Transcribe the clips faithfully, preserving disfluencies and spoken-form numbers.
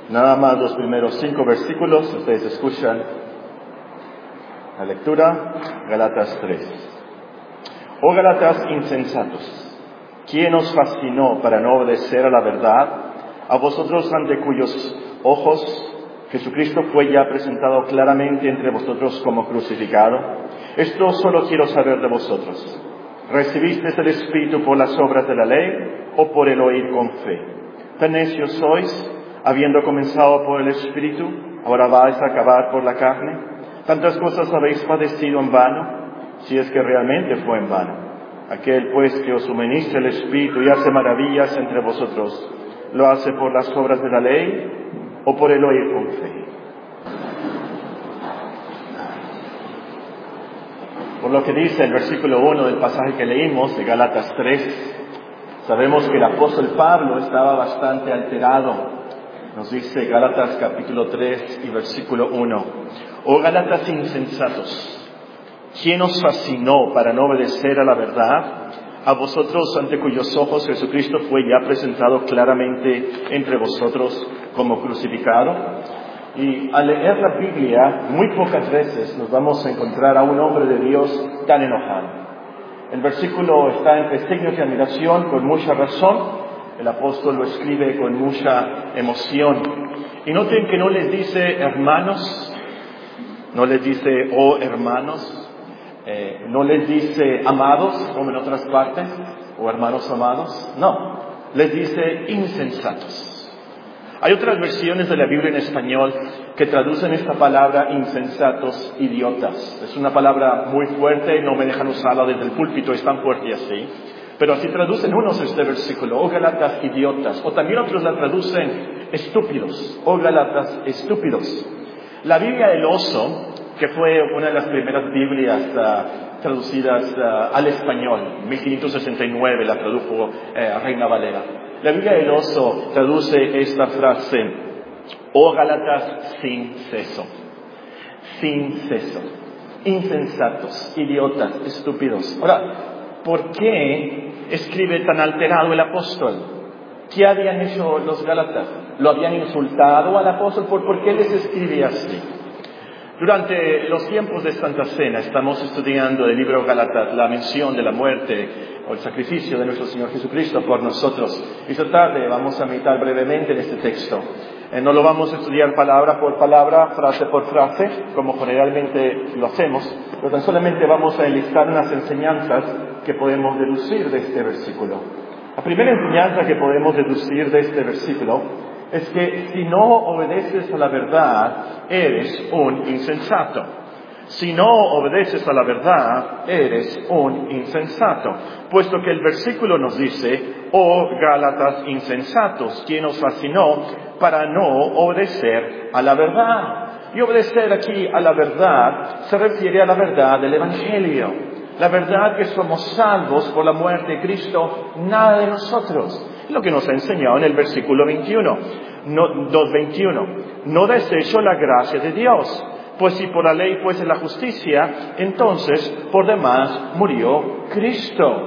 Nada más los primeros cinco versículos, ustedes escuchan la lectura, Gálatas tres. Oh Gálatas insensatos, ¿quién os fascinó para no obedecer a la verdad? A vosotros ante cuyos ojos Jesucristo fue ya presentado claramente entre vosotros como crucificado. Esto solo quiero saber de vosotros. ¿Recibisteis el Espíritu por las obras de la ley o por el oír con fe? ¿Tan necios sois? Habiendo comenzado por el Espíritu, ¿ahora vais a acabar por la carne? ¿Tantas cosas habéis padecido en vano? Si es que realmente fue en vano. Aquel pues que os suministra el Espíritu y hace maravillas entre vosotros, ¿lo hace por las obras de la ley o por el oír con fe? Por lo que dice el versículo uno del pasaje que leímos de Gálatas tres, sabemos que el apóstol Pablo estaba bastante alterado. Nos dice Gálatas capítulo tres y versículo uno. Oh Gálatas insensatos, ¿quién os fascinó para no obedecer a la verdad? A vosotros ante cuyos ojos Jesucristo fue ya presentado claramente entre vosotros como crucificado. Y al leer la Biblia, muy pocas veces nos vamos a encontrar a un hombre de Dios tan enojado. El versículo está entre signos de admiración, con mucha razón. El apóstol lo escribe con mucha emoción. Y noten que no les dice hermanos, no les dice oh hermanos, eh, no les dice amados, como en otras partes, o hermanos amados. No, les dice insensatos. Hay otras versiones de la Biblia en español que traducen esta palabra insensatos, idiotas. Es una palabra muy fuerte, no me dejan usarla desde el púlpito, es tan fuerte así. Pero así traducen unos este versículo, oh Gálatas idiotas, o también otros la traducen estúpidos, oh Gálatas estúpidos. La Biblia del Oso, que fue una de las primeras Biblias uh, traducidas uh, al español, mil quinientos sesenta y nueve la tradujo uh, Reina Valera. La Biblia del Oso traduce esta frase, oh Gálatas sin ceso, sin ceso, insensatos, idiotas, estúpidos. Ahora, ¿por qué escribe tan alterado el apóstol? ¿Qué habían hecho los Gálatas? ¿Lo habían insultado al apóstol? ¿Por, ¿por qué les escribe así? Durante los tiempos de Santa Cena estamos estudiando el libro Gálatas, la mención de la muerte o el sacrificio de nuestro Señor Jesucristo por nosotros. Y esta tarde vamos a meditar brevemente en este texto. Eh, no lo vamos a estudiar palabra por palabra, frase por frase, como generalmente lo hacemos, pero tan solamente vamos a enlistar unas enseñanzas que podemos deducir de este versículo. La primera enseñanza que podemos deducir de este versículo es que si no obedeces a la verdad, eres un insensato. Si no obedeces a la verdad, eres un insensato. Puesto que el versículo nos dice, oh Gálatas insensatos, ¿quién os fascinó para no obedecer a la verdad? Y obedecer aquí a la verdad se refiere a la verdad del Evangelio. La verdad que somos salvos por la muerte de Cristo, nada de nosotros. Lo que nos ha enseñado en el versículo veintiuno, no, dos veintiuno. No desecho la gracia de Dios, pues si por la ley fuese la justicia, entonces por demás murió Cristo.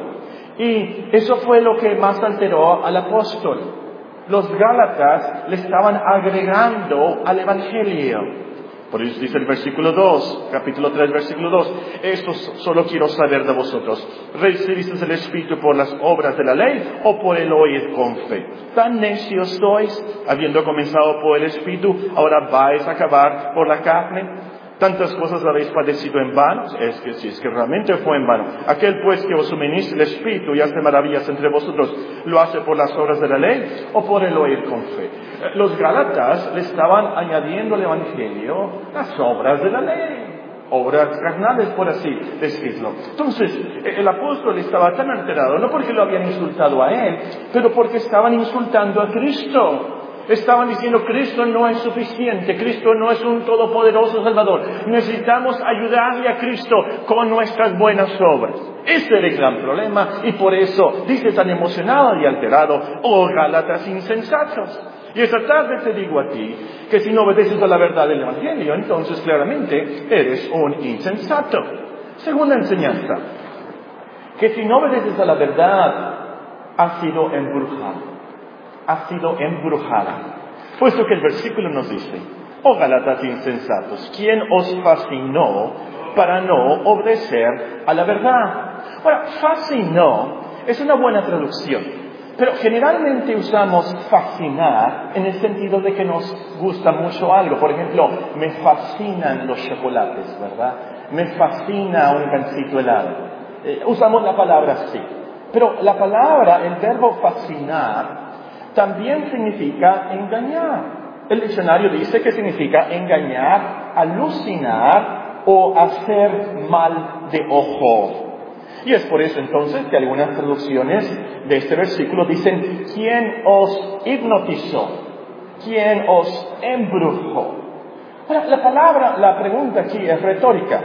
Y eso fue lo que más alteró al apóstol. Los Gálatas le estaban agregando al Evangelio. Por eso dice el versículo dos, capítulo tres, versículo dos, esto solo quiero saber de vosotros. ¿Recibisteis el Espíritu por las obras de la ley o por el oír con fe? ¿Tan necios sois? Habiendo comenzado por el Espíritu, ¿ahora vais a acabar por la carne? ¿Tantas cosas habéis padecido en vano? Es que si es que realmente fue en vano. Aquel pues que os suministra el Espíritu y hace maravillas entre vosotros, ¿lo hace por las obras de la ley o por el oír con fe? Los Gálatas le estaban añadiendo al Evangelio las obras de la ley, obras carnales, por así decirlo. Entonces, el apóstol estaba tan alterado, no porque lo habían insultado a él, pero porque estaban insultando a Cristo. Estaban diciendo, Cristo no es suficiente, Cristo no es un todopoderoso Salvador. Necesitamos ayudarle a Cristo con nuestras buenas obras. Ese era el gran problema y por eso dice tan emocionado y alterado, oh Gálatas insensatos. Y esta tarde te digo a ti que si no obedeces a la verdad del Evangelio, entonces claramente eres un insensato. Segunda enseñanza, que si no obedeces a la verdad, has sido embrujado. Ha sido embrujada. Puesto que el versículo nos dice, oh Gálatas insensatos, ¿quién os fascinó para no obedecer a la verdad? Ahora, fascinó es una buena traducción, pero generalmente usamos fascinar en el sentido de que nos gusta mucho algo. Por ejemplo, me fascinan los chocolates, ¿verdad? Me fascina un gansito helado. Eh, usamos la palabra así. Pero la palabra, el verbo fascinar, también significa engañar. El diccionario dice que significa engañar, alucinar o hacer mal de ojo. Y es por eso entonces que algunas traducciones de este versículo dicen, ¿quién os hipnotizó? ¿Quién os embrujó? Ahora, la palabra, la pregunta aquí es retórica.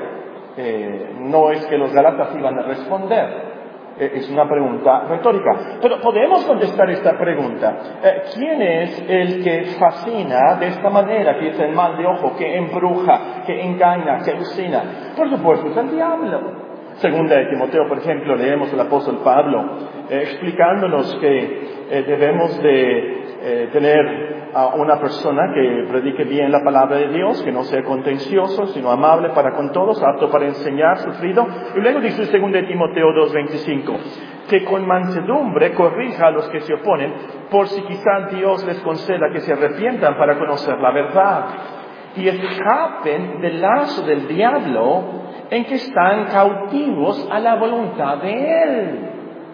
Eh, no es que los gálatas iban a responder. Es una pregunta retórica. Pero podemos contestar esta pregunta. Eh, ¿Quién es el que fascina de esta manera, que es el mal de ojo, que embruja, que engaña, que alucina? Por supuesto, es el diablo. Segunda de Timoteo, por ejemplo, leemos al apóstol Pablo eh, explicándonos que eh, debemos de eh, tener a una persona que predique bien la palabra de Dios, que no sea contencioso, sino amable para con todos, apto para enseñar, sufrido. Y luego dice segunda de Timoteo dos veinticinco, que con mansedumbre corrija a los que se oponen, por si quizá Dios les conceda que se arrepientan para conocer la verdad y escapen del lazo del diablo en que están cautivos a la voluntad de Él.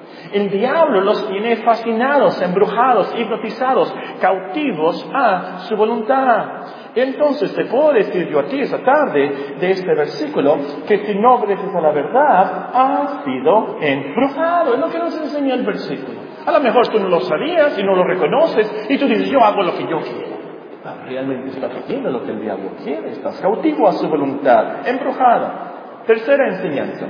El diablo los tiene fascinados, embrujados, hipnotizados, cautivos a su voluntad. Entonces te puedo decir yo a ti esta tarde de este versículo que si no obedeces a la verdad, has sido embrujado. Es lo que nos enseña el versículo. A lo mejor tú no lo sabías y no lo reconoces y tú dices, yo hago lo que yo quiero. Realmente estás haciendo lo que el diablo quiere, estás cautivo a su voluntad, embrujado. Tercera enseñanza,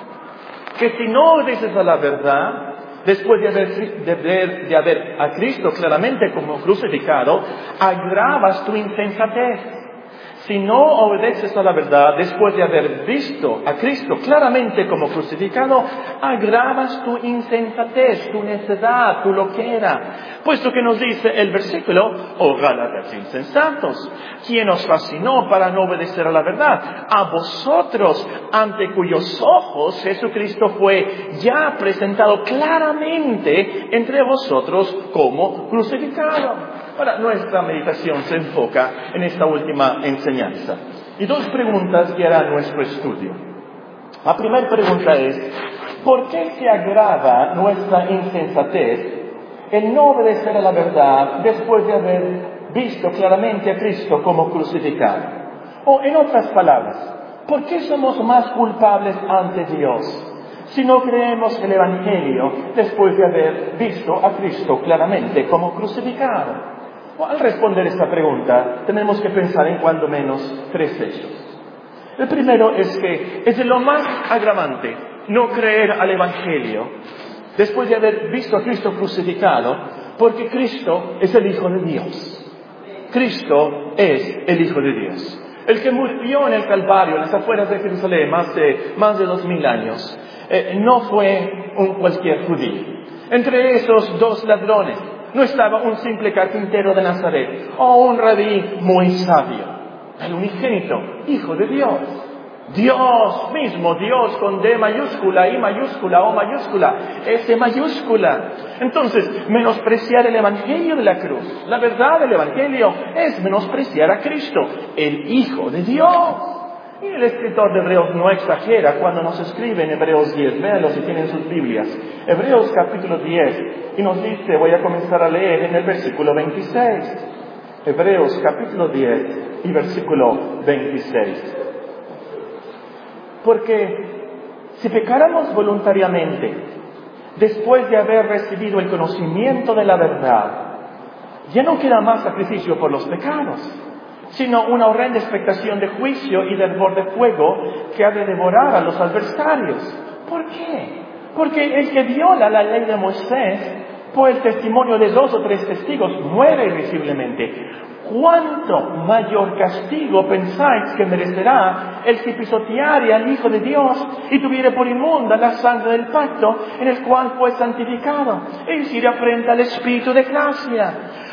que si no obedeces a la verdad, después de haber, de, ver, de haber a Cristo claramente como crucificado, agravas tu insensatez. Si no obedeces a la verdad, después de haber visto a Cristo claramente como crucificado, agravas tu insensatez, tu necedad, tu loquera. Puesto que nos dice el versículo, oh Gálatas insensatos, ¿quién os fascinó para no obedecer a la verdad? A vosotros, ante cuyos ojos Jesucristo fue ya presentado claramente entre vosotros como crucificado. Ahora, nuestra meditación se enfoca en esta última enseñanza. Y dos preguntas que hará nuestro estudio. La primera pregunta es, ¿por qué se agrava nuestra insensatez en no obedecer a la verdad después de haber visto claramente a Cristo como crucificado? O en otras palabras, ¿por qué somos más culpables ante Dios si no creemos el Evangelio después de haber visto a Cristo claramente como crucificado? Al responder esta pregunta, tenemos que pensar en cuando menos tres hechos. El primero es que es de lo más agravante no creer al Evangelio después de haber visto a Cristo crucificado, porque Cristo es el Hijo de Dios. Cristo es el Hijo de Dios. El que murió en el Calvario, en las afueras de Jerusalén, hace más de dos mil años, eh, no fue un cualquier judío. Entre esos dos ladrones, no estaba un simple carpintero de Nazaret o un rabí muy sabio. El unigénito, Hijo de Dios. Dios mismo, Dios con D mayúscula, I mayúscula, O mayúscula, S mayúscula. Entonces, menospreciar el Evangelio de la cruz, la verdad del Evangelio, es menospreciar a Cristo, el Hijo de Dios. Y el escritor de Hebreos no exagera cuando nos escribe en Hebreos diez. Véanlo si tienen sus Biblias. Hebreos capítulo diez. Y nos dice, voy a comenzar a leer en el versículo veintiséis. Hebreos capítulo diez y versículo veintiséis. Porque si pecáramos voluntariamente, después de haber recibido el conocimiento de la verdad, ya no queda más sacrificio por los pecados, sino una horrenda expectación de juicio y de hervor de fuego que ha de devorar a los adversarios. ¿Por qué? Porque el que viola la ley de Moisés, por el testimonio de dos o tres testigos, muere irremisiblemente. ¿Cuánto mayor castigo pensáis que merecerá el que pisoteare al Hijo de Dios y tuviere por inmunda la sangre del pacto en el cual fue santificado? Es decir, afrenta al Espíritu de gracia.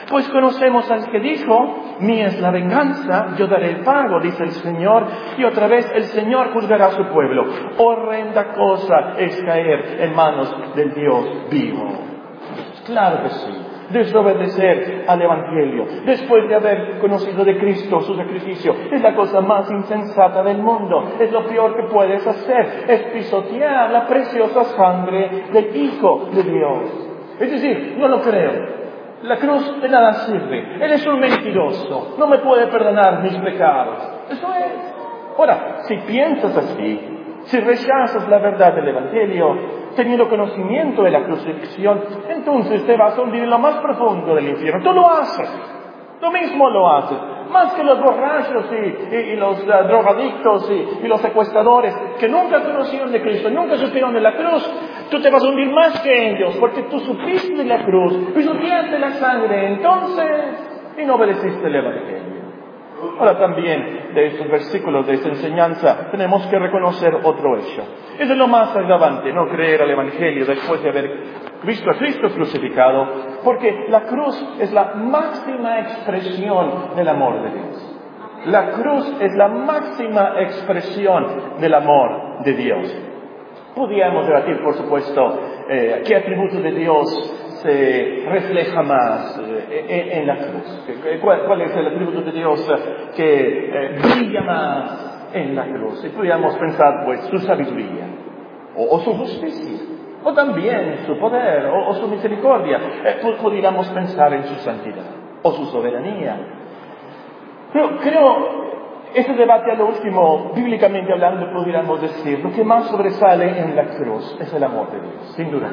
Pues conocemos al que dijo, mía es la venganza, yo daré el pago, dice el Señor, y otra vez el Señor juzgará a su pueblo. Horrenda cosa es caer en manos del Dios vivo. Claro que sí. Desobedecer al Evangelio, después de haber conocido de Cristo su sacrificio, es la cosa más insensata del mundo. Es lo peor que puedes hacer, es pisotear la preciosa sangre del Hijo de Dios. Es decir, no lo creo. La cruz de nada sirve. Él es un mentiroso. No me puede perdonar mis pecados. Eso es. Ahora, si piensas así, si rechazas la verdad del Evangelio, teniendo conocimiento de la crucifixión, entonces te vas a hundir en lo más profundo del infierno. Tú lo haces. Tú mismo lo haces. Más que los borrachos y, y, y los uh, drogadictos y, y los secuestradores que nunca conocieron de Cristo, nunca supieron de la cruz, tú te vas a hundir más que ellos, porque tú supiste de la cruz, pisoteaste la sangre, entonces, y no obedeciste el Evangelio. Ahora también, de estos versículos, de esta enseñanza, tenemos que reconocer otro hecho. Es de lo más agravante no creer al Evangelio después de haber visto a Cristo crucificado, porque la cruz es la máxima expresión del amor de Dios. La cruz es la máxima expresión del amor de Dios. Podríamos debatir, por supuesto, eh, qué atributo de Dios se refleja más eh, en, en la cruz. ¿Cuál, ¿Cuál es el atributo de Dios que eh, brilla más en la cruz? Y podríamos pensar, pues, su sabiduría, o, o su justicia, o también su poder, o, o su misericordia. Eh, podríamos pensar en su santidad, o su soberanía. Pero creo... Este debate a lo último, bíblicamente hablando, pudiéramos decir, lo que más sobresale en la cruz es el amor de Dios, sin duda.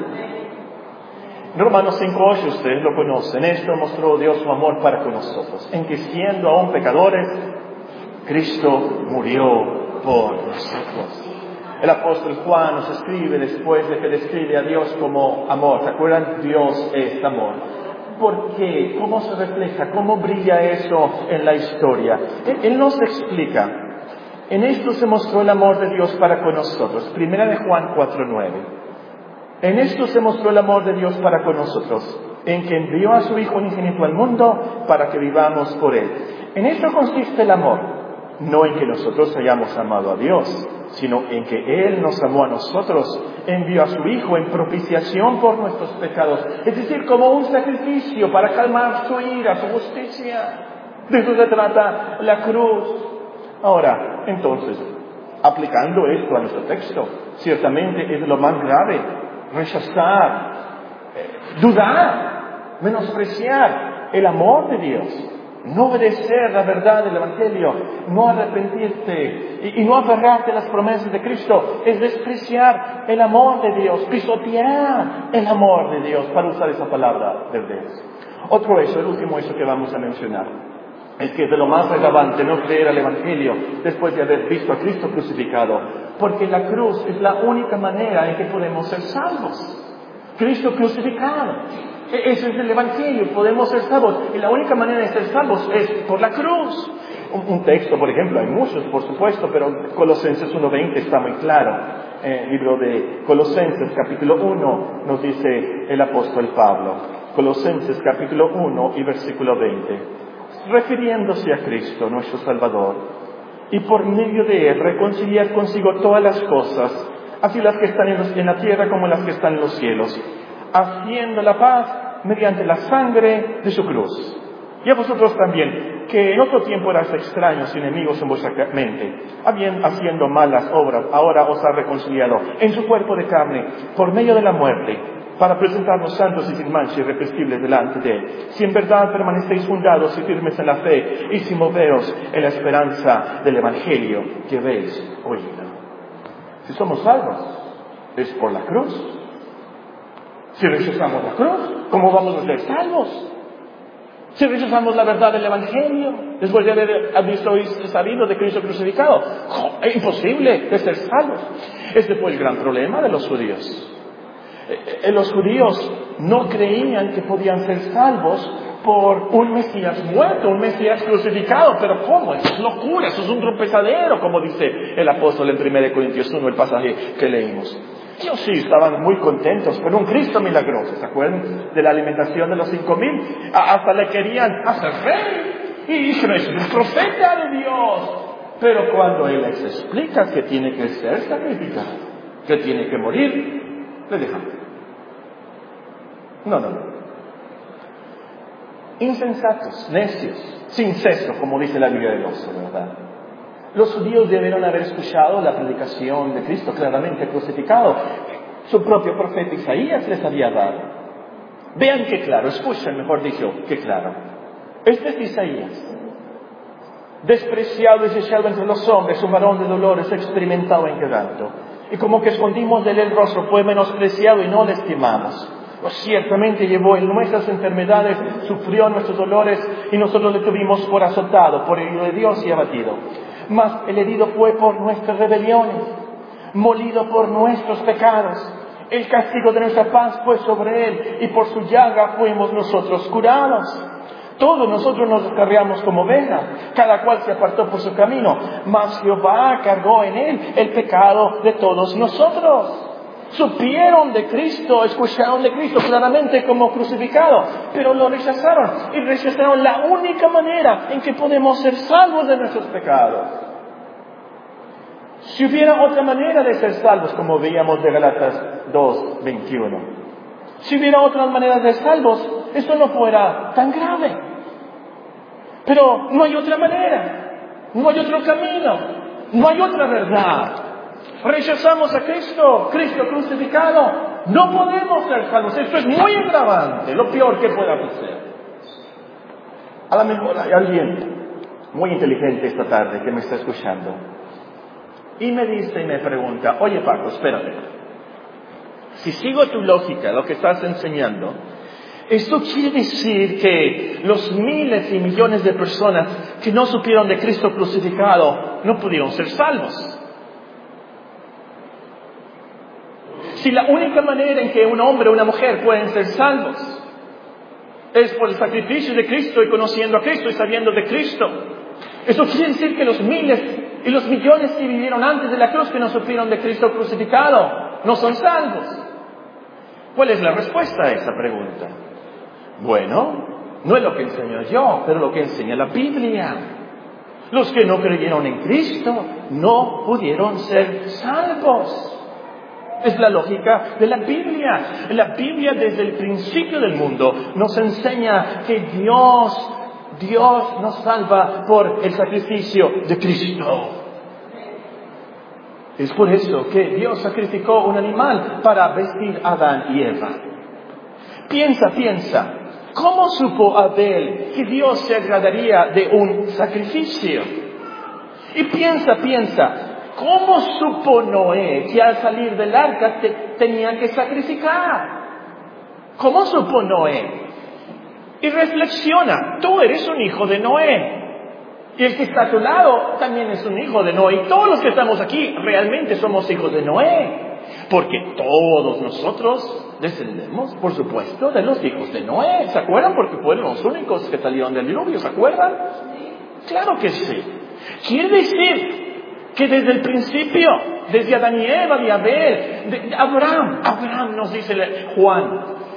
Romanos cinco ocho, ustedes lo conocen, esto mostró Dios su amor para con nosotros, en que siendo aún pecadores, Cristo murió por nosotros. El apóstol Juan nos escribe después de que describe a Dios como amor. ¿Se acuerdan? Dios es amor. ¿Por qué? ¿Cómo se refleja? ¿Cómo brilla eso en la historia? Él, él nos explica. En esto se mostró el amor de Dios para con nosotros. Primera de Juan cuatro nueve. En esto se mostró el amor de Dios para con nosotros, en que envió a su Hijo unigénito al mundo para que vivamos por Él. En esto consiste el amor, no en que nosotros hayamos amado a Dios, sino en que Él nos amó a nosotros, envió a su Hijo en propiciación por nuestros pecados, es decir, como un sacrificio para calmar su ira, su justicia. De eso se trata la cruz. Ahora, entonces, aplicando esto a nuestro texto, ciertamente es lo más grave, rechazar, eh, dudar, menospreciar el amor de Dios. No obedecer la verdad del Evangelio, no arrepentirte y, y no aferrarte a las promesas de Cristo, es despreciar el amor de Dios, pisotear el amor de Dios, para usar esa palabra de Dios. Otro hecho, el último hecho que vamos a mencionar, es que es de lo más relevante no creer al Evangelio después de haber visto a Cristo crucificado, porque la cruz es la única manera en que podemos ser salvos. Cristo crucificado. Ese es el Evangelio, podemos ser salvos. Y la única manera de ser salvos es por la cruz. Un, un texto, por ejemplo, hay muchos, por supuesto, pero Colosenses uno veinte está muy claro. El libro de Colosenses, capítulo uno, nos dice el apóstol Pablo. Colosenses, capítulo uno y versículo veinte. Refiriéndose a Cristo, nuestro Salvador, y por medio de Él reconciliar consigo todas las cosas, así las que están en, los, en la tierra como las que están en los cielos, haciendo la paz mediante la sangre de su cruz. Y a vosotros también, que en otro tiempo erais extraños y enemigos en vuestra mente, haciendo malas obras, ahora os ha reconciliado en su cuerpo de carne, por medio de la muerte, para presentarnos santos y sin mancha y irreprensibles delante de Él. Si en verdad permanecéis fundados y firmes en la fe, y sin moveros en la esperanza del Evangelio que habéis oído. Si somos salvos, es por la cruz. Si rechazamos la cruz, ¿cómo vamos a ser salvos? Si rechazamos la verdad del Evangelio, después de haber visto y sabido de Cristo crucificado, es imposible de ser salvos. Este fue el gran problema de los judíos. Los judíos no creían que podían ser salvos por un Mesías muerto, un Mesías crucificado. Pero ¿cómo? Eso es locura, eso es un trompezadero, como dice el apóstol en primera de Corintios uno, el pasaje que leímos. Ellos sí estaban muy contentos con un Cristo milagroso. ¿Se acuerdan de la alimentación de los cinco mil? Hasta le querían hacer rey. Y dijeron, es un profeta de Dios. Pero cuando Él les explica que tiene que ser sacrificado, que tiene que morir, le dejan. No, no, no. Insensatos, necios, sin ceso, como dice la Biblia del oso, ¿verdad? Los judíos debieron haber escuchado la predicación de Cristo claramente crucificado. Su propio profeta Isaías les había dado. Vean qué claro, escuchen, mejor dicho, qué claro. Este es Isaías. Despreciado y desechado entre los hombres, un varón de dolores, experimentado en quebranto. Y como que escondimos de él el rostro, fue menospreciado y no le estimamos. Pues ciertamente llevó en nuestras enfermedades, sufrió nuestros dolores, y nosotros le tuvimos por azotado, por herido de Dios y abatido. Mas el herido fue por nuestras rebeliones, molido por nuestros pecados. El castigo de nuestra paz fue sobre él, y por su llaga fuimos nosotros curados. Todos nosotros nos descarriamos como ovejas, cada cual se apartó por su camino, mas Jehová cargó en él el pecado de todos nosotros. Supieron de Cristo, escucharon de Cristo claramente como crucificado, pero lo rechazaron, y rechazaron la única manera en que podemos ser salvos de nuestros pecados. Si hubiera otra manera de ser salvos, como veíamos de Gálatas dos veintiuno, si hubiera otras maneras de salvos, esto no fuera tan grave. Pero no hay otra manera, no hay otro camino, no hay otra verdad. Rechazamos a Cristo, Cristo crucificado, no podemos ser salvos. Esto es muy agravante, lo peor que pueda hacer. A lo mejor hay alguien muy inteligente esta tarde que me está escuchando y me dice y me pregunta, oye Paco, espérate, si sigo tu lógica, lo que estás enseñando, ¿esto quiere decir que los miles y millones de personas que no supieron de Cristo crucificado no pudieron ser salvos? Si la única manera en que un hombre o una mujer pueden ser salvos es por el sacrificio de Cristo y conociendo a Cristo y sabiendo de Cristo, ¿eso quiere decir que los miles y los millones que vivieron antes de la cruz que no supieron de Cristo crucificado no son salvos? ¿Cuál es la respuesta a esa pregunta? Bueno, no es lo que enseño yo, pero lo que enseña la Biblia. Los que no creyeron en Cristo no pudieron ser salvos. Es la lógica de la Biblia. La Biblia desde el principio del mundo nos enseña que Dios, Dios nos salva por el sacrificio de Cristo. Es por eso que Dios sacrificó un animal para vestir a Adán y Eva. Piensa, piensa, ¿cómo supo Abel que Dios se agradaría de un sacrificio? Y piensa, piensa, ¿cómo supo Noé que al salir del arca te, tenía que sacrificar? ¿Cómo supo Noé? Y reflexiona, tú eres un hijo de Noé. Y el que está a tu lado también es un hijo de Noé. Y todos los que estamos aquí realmente somos hijos de Noé. Porque todos nosotros descendemos, por supuesto, de los hijos de Noé. ¿Se acuerdan? Porque fueron los únicos que salieron del diluvio. ¿Se acuerdan? Claro que sí. Quiere decir que desde el principio, desde Adán y Eva, de Abel, de Abraham, Abraham nos dice Juan,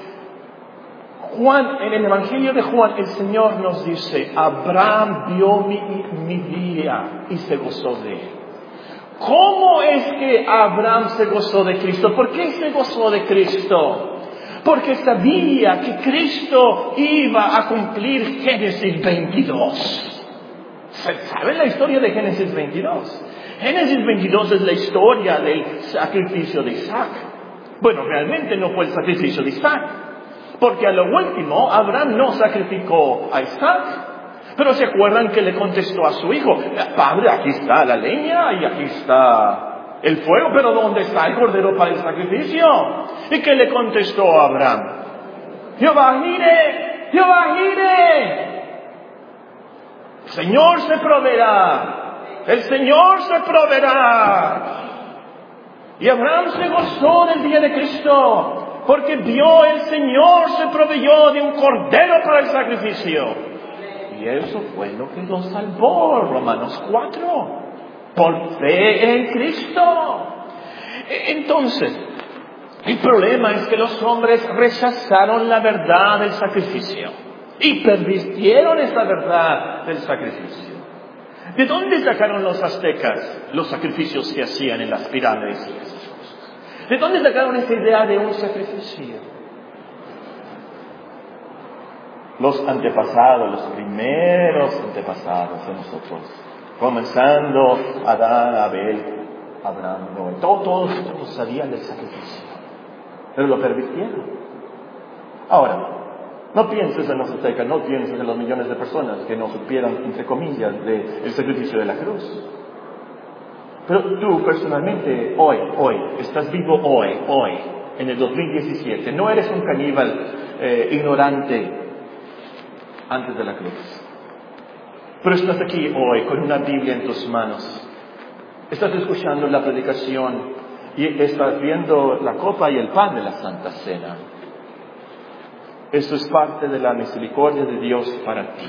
Juan, en el Evangelio de Juan, el Señor nos dice, Abraham vio mi, mi día y se gozó de él. ¿Cómo es que Abraham se gozó de Cristo? ¿Por qué se gozó de Cristo? Porque sabía que Cristo iba a cumplir Génesis veintidós. ¿Saben la historia de Génesis veintidós? Génesis veintidós es la historia del sacrificio de Isaac. Bueno, realmente no fue el sacrificio de Isaac, porque a lo último Abraham no sacrificó a Isaac, pero se acuerdan que le contestó a su hijo, padre, aquí está la leña y aquí está el fuego, pero ¿dónde está el cordero para el sacrificio? ¿Y qué le contestó a Abraham? Jehová Jireh, Jehová Jireh, el Señor se proveerá. El Señor se proveerá. Y Abraham se gozó del día de Cristo, porque vio el Señor se proveyó de un cordero para el sacrificio. Y eso fue lo que lo salvó, Romanos cuatro, por fe en Cristo. Entonces, El problema es que los hombres rechazaron la verdad del sacrificio y pervirtieron esa verdad del sacrificio. ¿De dónde sacaron los aztecas los sacrificios que hacían en las pirámides? ¿De dónde sacaron esta idea de un sacrificio? Los antepasados, los primeros antepasados de nosotros, comenzando Adán, Abel, Abraham, Noé, todos, todos, todos sabían del sacrificio, pero lo permitieron. Ahora, no pienses en los aztecas, no pienses en los millones de personas que no supieran, entre comillas, del sacrificio de la cruz. Pero tú personalmente, hoy, hoy, estás vivo hoy, hoy, en el dos mil diecisiete, no eres un caníbal eh, ignorante antes de la cruz. Pero estás aquí hoy con una Biblia en tus manos. Estás escuchando la predicación y estás viendo la copa y el pan de la Santa Cena. Esto es parte de la misericordia de Dios para ti.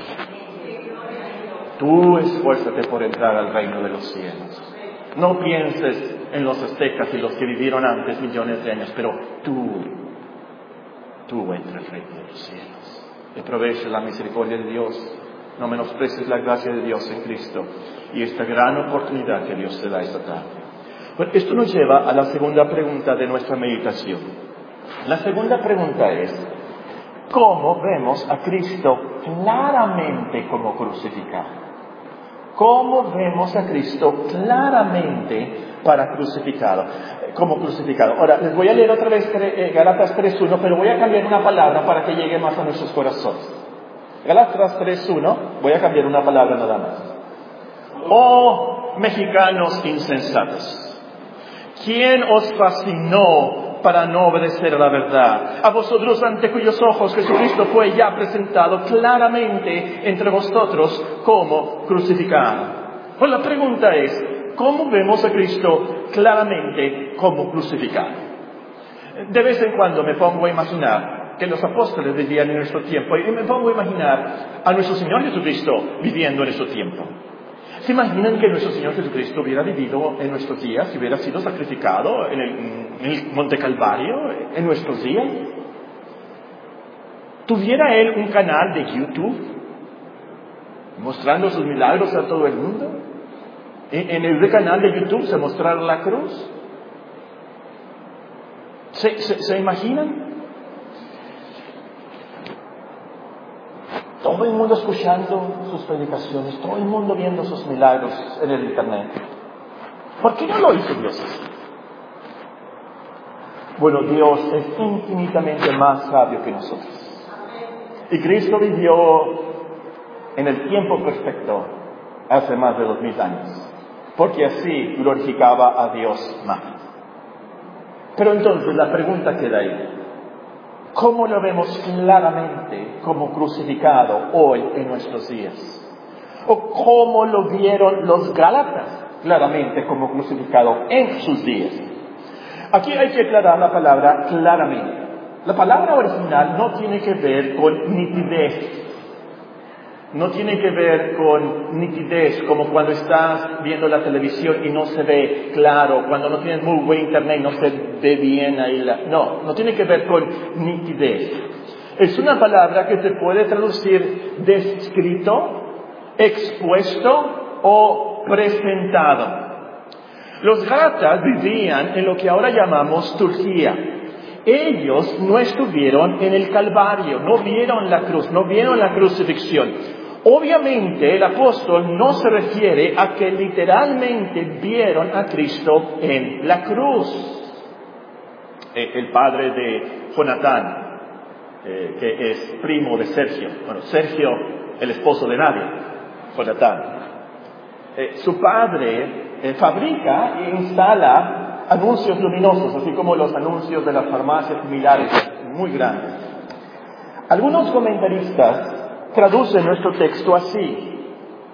Tú esfuérzate por entrar al reino de los cielos. No pienses en los aztecas y los que vivieron antes millones de años, pero tú, tú entra al reino de los cielos. Aprovecha la misericordia de Dios. No menosprecies la gracia de Dios en Cristo y esta gran oportunidad que Dios te da esta tarde. Bueno, esto nos lleva a la segunda pregunta de nuestra meditación. La segunda pregunta es, ¿cómo vemos a Cristo claramente como crucificado? ¿Cómo vemos a Cristo claramente para crucificado, como crucificado? Ahora, les voy a leer otra vez Gálatas tres uno, pero voy a cambiar una palabra para que llegue más a nuestros corazones. Gálatas tres uno, voy a cambiar una palabra nada más. Oh, mexicanos insensatos, ¿quién os fascinó para no obedecer a la verdad? A vosotros ante cuyos ojos Jesucristo fue ya presentado claramente entre vosotros como crucificado. Pues la pregunta es, ¿cómo vemos a Cristo claramente como crucificado? De vez en cuando me pongo a imaginar que los apóstoles vivían en nuestro tiempo y me pongo a imaginar a nuestro Señor Jesucristo viviendo en nuestro tiempo. ¿Se imaginan que nuestro Señor Jesucristo hubiera vivido en nuestros días y hubiera sido sacrificado en el, en el Monte Calvario en nuestros días? ¿Tuviera Él un canal de YouTube mostrando sus milagros a todo el mundo? ¿En, en ese canal de YouTube se mostrara la cruz? ¿Se, se, ¿se imaginan? Todo el mundo escuchando sus predicaciones, todo el mundo viendo sus milagros en el internet. ¿Por qué no lo hizo Dios así? Bueno, Dios es infinitamente más sabio que nosotros. Y Cristo vivió en el tiempo perfecto hace más de dos mil años, porque así glorificaba a Dios más. Pero entonces la pregunta queda ahí. ¿Cómo lo vemos claramente como crucificado hoy en nuestros días? ¿O cómo lo vieron los Gálatas claramente como crucificado en sus días? Aquí hay que aclarar la palabra claramente. La palabra original no tiene que ver con nitidez. No tiene que ver con nitidez, como cuando estás viendo la televisión y no se ve claro, cuando no tienes muy buen internet y no se ve bien ahí. La... No, no tiene que ver con nitidez. Es una palabra que se puede traducir descrito, expuesto o presentado. Los Gálatas vivían en lo que ahora llamamos Turquía. Ellos no estuvieron en el Calvario, no vieron la cruz, no vieron la crucifixión. Obviamente el apóstol no se refiere a que literalmente vieron a Cristo en la cruz. Eh, el padre de Jonatán, eh, que es primo de Sergio, bueno, Sergio, el esposo de Nadia, Jonatán, eh, su padre eh, fabrica e instala anuncios luminosos, así como los anuncios de las farmacias similares, muy grandes. Algunos comentaristas traducen nuestro texto así: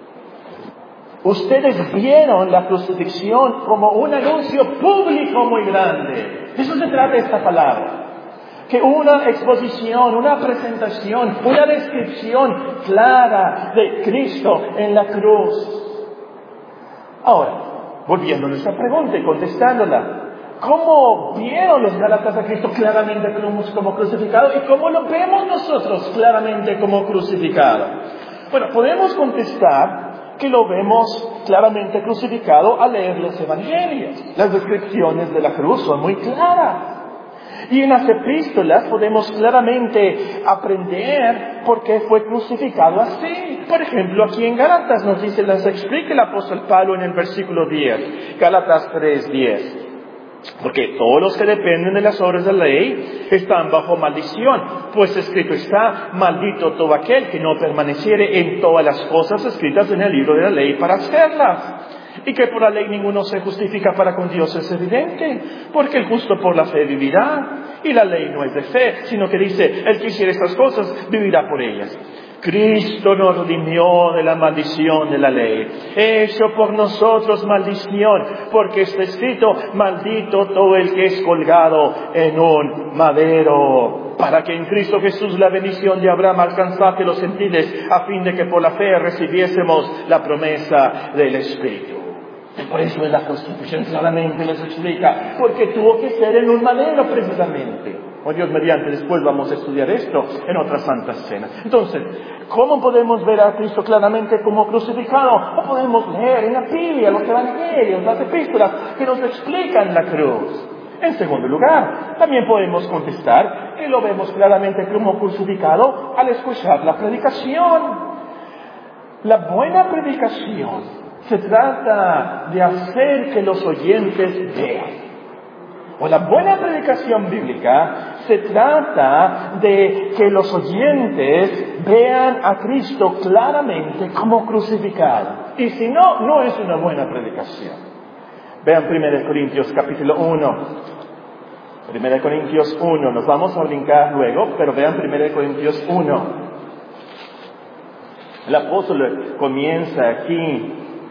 ustedes vieron la crucifixión como un anuncio público muy grande. De eso se trata esta palabra. Que una exposición, una presentación, una descripción clara de Cristo en la cruz. Ahora, volviendo a nuestra pregunta y contestándola, ¿Cómo vieron los Gálatas a Cristo claramente como crucificado? ¿Y cómo lo vemos nosotros claramente como crucificado? Bueno, podemos contestar que lo vemos claramente crucificado al leer los evangelios. Las descripciones de la cruz son muy claras. Y en las epístolas podemos claramente aprender por qué fue crucificado así. Por ejemplo, aquí en Gálatas nos dice, nos explica el apóstol Pablo en el versículo diez, Gálatas tres diez. Porque todos los que dependen de las obras de la ley están bajo maldición, pues escrito está, maldito todo aquel que no permaneciere en todas las cosas escritas en el libro de la ley para hacerlas. Y que por la ley ninguno se justifica para con Dios es evidente, porque el justo por la fe vivirá. Y la ley no es de fe, sino que dice, el que hiciere estas cosas vivirá por ellas. Cristo nos redimió de la maldición de la ley, hecho por nosotros maldición, porque está escrito, maldito todo el que es colgado en un madero, para que en Cristo Jesús la bendición de Abraham alcanzase los gentiles, a fin de que por la fe recibiésemos la promesa del Espíritu. Por eso en la Constitución claramente les explica, porque tuvo que ser en un madero precisamente. O Dios mediante, después vamos a estudiar esto en otras santas cenas. Entonces, ¿cómo podemos ver a Cristo claramente como crucificado? O podemos leer en la Biblia, los evangelios, las epístolas que nos explican la cruz. En segundo lugar, también podemos contestar que lo vemos claramente como crucificado al escuchar la predicación. La buena predicación se trata de hacer que los oyentes vean. O la buena predicación bíblica se trata de que los oyentes vean a Cristo claramente como crucificado. Y si no, no es una buena predicación. Vean primera Corintios capítulo uno. primera Corintios uno. Nos vamos a brincar luego, pero vean primera Corintios uno. El apóstol comienza aquí,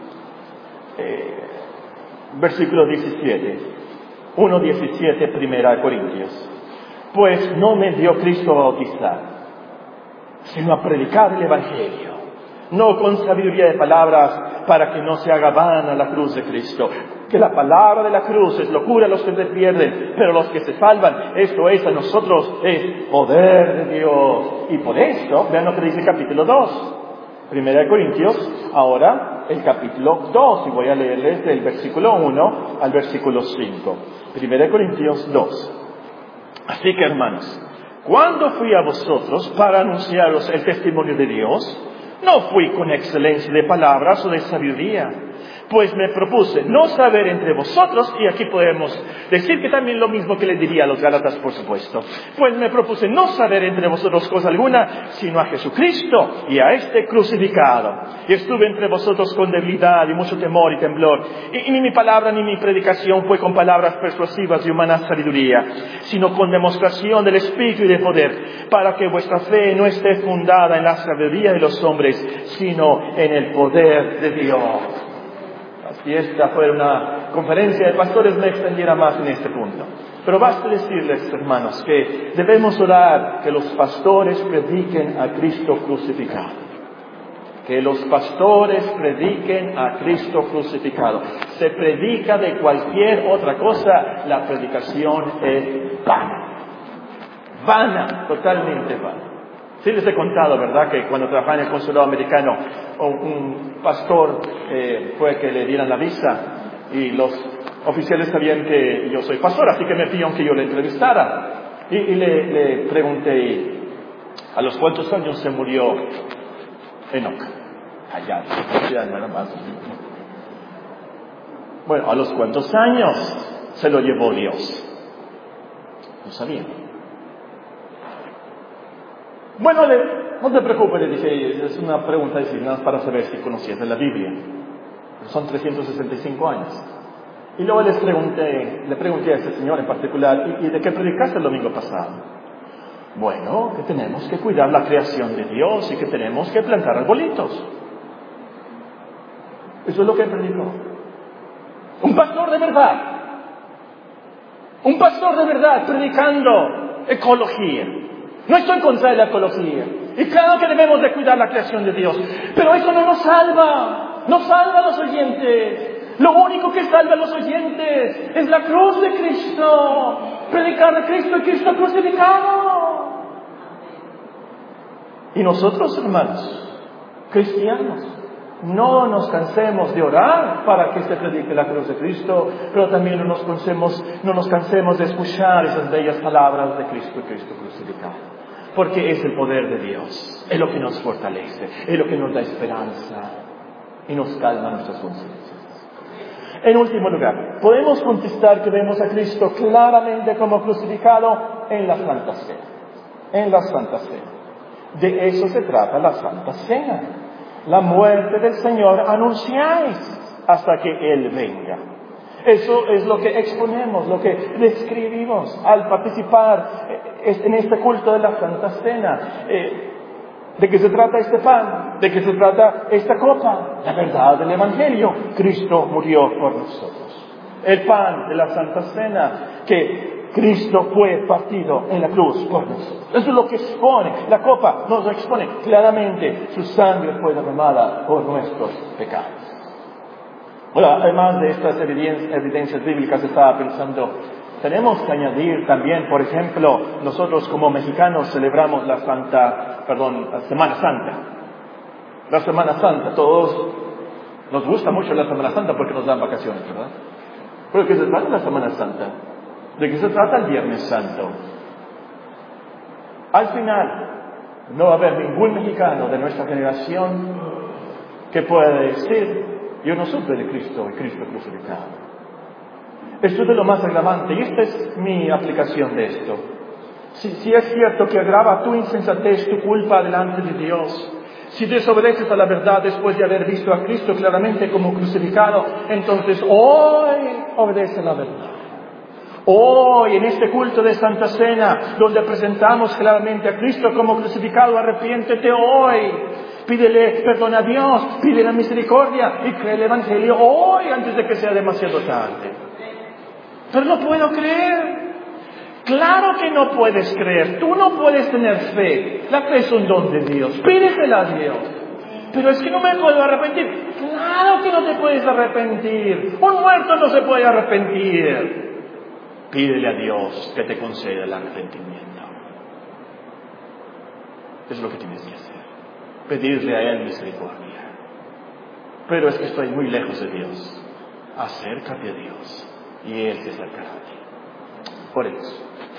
eh, versículo diecisiete. uno diecisiete, primera Corintios. Pues no me dio Cristo a bautizar, sino a predicar el Evangelio, no con sabiduría de palabras, para que no se haga vana la cruz de Cristo. Que la palabra de la cruz es locura a los que se pierden, pero los que se salvan, esto es a nosotros, es poder de Dios. Y por esto, vean lo que dice el capítulo dos. Primera de Corintios, ahora el capítulo dos, y voy a leerles del versículo uno al versículo cinco. Primera de Corintios dos. Así que, hermanos, cuando fui a vosotros para anunciaros el testimonio de Dios, no fui con excelencia de palabras o de sabiduría, pues me propuse no saber entre vosotros, y aquí podemos decir que también lo mismo que le diría a los Gálatas, por supuesto, pues me propuse no saber entre vosotros cosa alguna, sino a Jesucristo y a este crucificado. Y estuve entre vosotros con debilidad y mucho temor y temblor, y, y ni mi palabra ni mi predicación fue con palabras persuasivas de humana sabiduría, sino con demostración del Espíritu y de poder, para que vuestra fe no esté fundada en la sabiduría de los hombres, sino en el poder de Dios. Si esta fuera una conferencia de pastores, me extendiera más en este punto. Pero basta decirles, hermanos, que debemos orar que los pastores prediquen a Cristo crucificado. Que los pastores prediquen a Cristo crucificado. Se predica de cualquier otra cosa, la predicación es vana. Vana, totalmente vana. Sí les he contado, ¿verdad?, que cuando trabajaba en el consulado americano, un pastor eh, fue que le dieran la visa y los oficiales sabían que yo soy pastor, así que me pidieron que yo le entrevistara. Y, y le, le pregunté, ¿a los cuántos años se murió Enoch? Allá, ya no era más. Bueno, ¿a los cuántos años se lo llevó Dios? No sabía. Bueno, le, no te preocupes, le dije, es una pregunta designada para saber si conocías de la Biblia. Son trescientos sesenta y cinco años. Y luego les pregunté, le pregunté a ese señor en particular, ¿y, y de qué predicaste el domingo pasado? Bueno, que tenemos que cuidar la creación de Dios y que tenemos que plantar arbolitos. Eso es lo que predicó. Un pastor de verdad. Un pastor de verdad predicando ecología. No estoy en contra de la ecología. Y claro que debemos de cuidar la creación de Dios. Pero eso no nos salva. No salva a los oyentes. Lo único que salva a los oyentes es la cruz de Cristo. Predicar a Cristo y Cristo crucificado. Y nosotros, hermanos, cristianos, no nos cansemos de orar para que se predique la cruz de Cristo, pero también no nos cansemos, no nos cansemos de escuchar esas bellas palabras de Cristo y Cristo crucificado. Porque es el poder de Dios, es lo que nos fortalece, es lo que nos da esperanza y nos calma nuestras conciencias. En último lugar, podemos contestar que vemos a Cristo claramente como crucificado en la Santa Cena. En la Santa Cena. De eso se trata la Santa Cena. La muerte del Señor anunciáis hasta que Él venga. Eso es lo que exponemos, lo que describimos al participar en este culto de la Santa Cena. Eh, ¿De qué se trata este pan? ¿De qué se trata esta copa? La verdad del Evangelio. Cristo murió por nosotros. El pan de la Santa Cena, que Cristo fue partido en la cruz por nosotros. Eso es lo que expone. La copa nos expone claramente. Su sangre fue derramada por nuestros pecados. Bueno, además de estas evidencias, evidencias bíblicas, estaba pensando, tenemos que añadir también, por ejemplo, nosotros como mexicanos celebramos la Santa, perdón, la Semana Santa. La Semana Santa, todos nos gusta mucho la Semana Santa porque nos dan vacaciones, ¿verdad? ¿Pero de qué se trata la Semana Santa? ¿De qué se trata el Viernes Santo? Al final, no va a haber ningún mexicano de nuestra generación que pueda decir, yo no supe de Cristo y Cristo crucificado. Esto es de lo más agravante, y esta es mi aplicación de esto. Si, si es cierto que agrava tu insensatez, tu culpa delante de Dios, si desobedeces a la verdad después de haber visto a Cristo claramente como crucificado, entonces hoy obedece a la verdad. Hoy, en este culto de Santa Cena, donde presentamos claramente a Cristo como crucificado, arrepiéntete hoy. Pídele perdón a Dios, pídele misericordia y cree el Evangelio hoy antes de que sea demasiado tarde. Pero no puedo creer. Claro que no puedes creer. Tú no puedes tener fe. La fe es un don de Dios. Pídesela a Dios. Pero es que no me puedo arrepentir. Claro que no te puedes arrepentir. Un muerto no se puede arrepentir. Pídele a Dios que te conceda el arrepentimiento. Es lo que tienes que hacer. Pedirle a Él misericordia. Pero es que estoy muy lejos de Dios. Acércate a Dios y Él se acercará a ti. Por eso,